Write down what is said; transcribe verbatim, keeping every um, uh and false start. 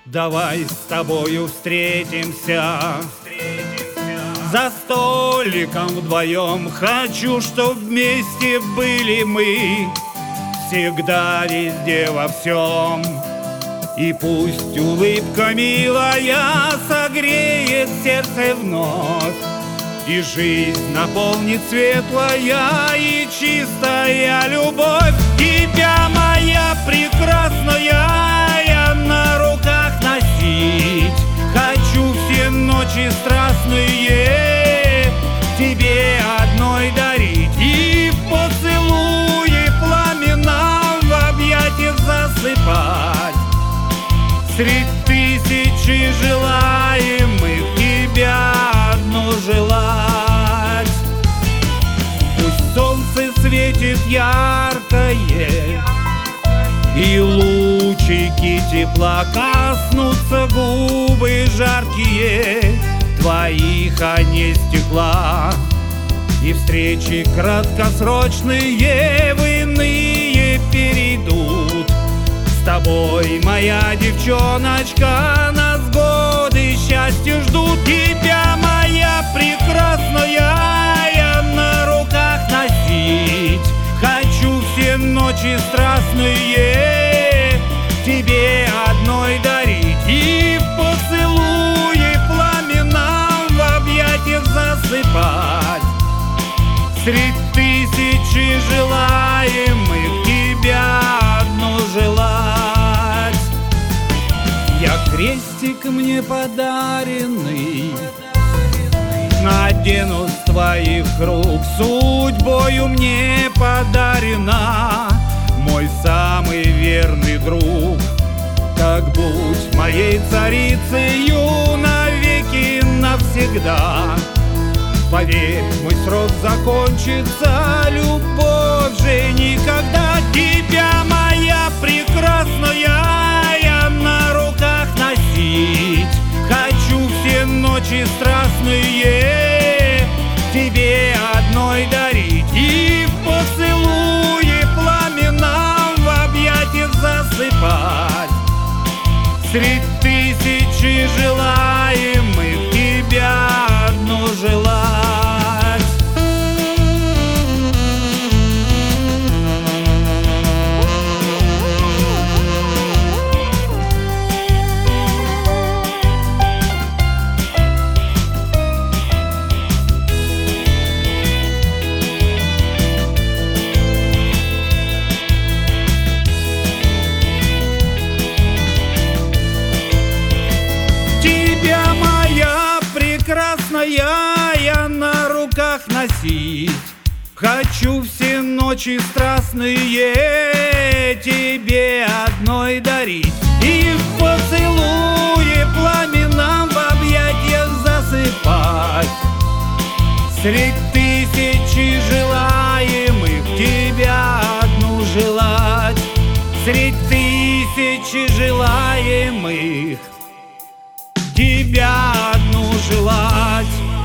Давай с тобою встретимся, за столиком вдвоем. Хочу, чтоб вместе были мы всегда, везде, во всем. И пусть улыбка милая согреет сердце вновь, и жизнь наполнит светлая и чистая любовь. Тебя, моя прекрасная, я на руках носить хочу все ночи страстные, тебе одной дарить. И в поцелуе пламенном в объятиях засыпать, средь тысячи желаемых тебя одну желать. Пусть солнце светит яркое, и лучики тепла коснутся губы жаркие твоих, а не стекла. И встречи краткосрочные в иные перейдут. С тобой, моя девчоночка, нас годы счастья ждут. Тебя, моя прекрасная, я на руках носить хочу все ночи страстные, тебе одной дарить. И в поцелуе пламенном в объятиях засыпать, средь тысячи желаемых тебя одну желать. Я крестик мне подаренный надену с твоих рук, судьбою мне подарена, мой самый верный друг. Так будь моей царицею навеки навсегда. Поверь, мой срок закончится, любовь же никогда. Тебя, моя прекрасная, я на руках носить хочу все ночи страстные, тебе одной дарить. И в поцелуе пламенном в объятиях засыпать, средь тысячи желаемых тебя одну желать. Тебя, моя прекрасная, я на руках носить хочу все ночи страстные, тебе одной дарить. И в поцелуе пламенном в объятиях засыпать, средь тысячи желаемых тебя одну желать, средь тысячи желаемых тебя одну желать.